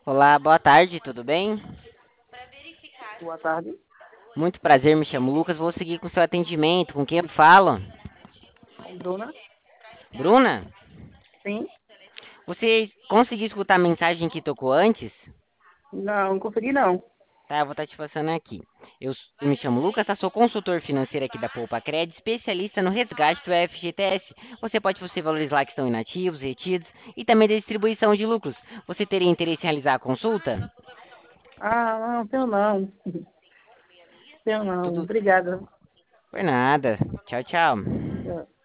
Olá, boa tarde, tudo bem? Boa tarde. Muito prazer, me chamo Lucas. Vou seguir com seu atendimento. Com quem eu falo? Bruna? Bruna? Sim? Você conseguiu escutar a mensagem que tocou antes? Não, não consegui não. Tá, eu vou estar te passando aqui. Eu me chamo Lucas, tá? Sou consultor financeiro aqui da Poupa Cred, especialista no resgate do FGTS. Você pode possui valores lá que estão inativos, retidos e também da distribuição de lucros. Você teria interesse em realizar a consulta? Ah, não, tenho não. Tenho não. Tudo Obrigada. por nada. Tchau, tchau.